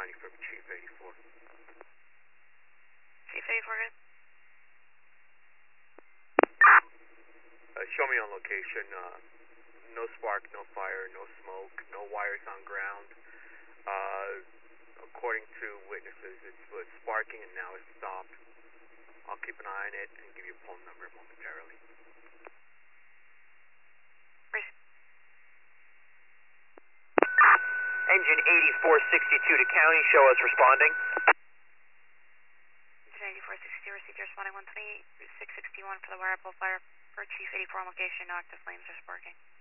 County for Chief 84. Chief 84, good. Show me on location. No spark, no fire, no smoke, no wires on ground. According to witnesses, it was sparking and now it's stopped. I'll keep an eye on it and give you a phone number momentarily. Engine 8462 to county, show us responding. Engine 8462, received responding 128, Route 661 for the wire pole fire for Chief 84 on location, no active flames or sparking.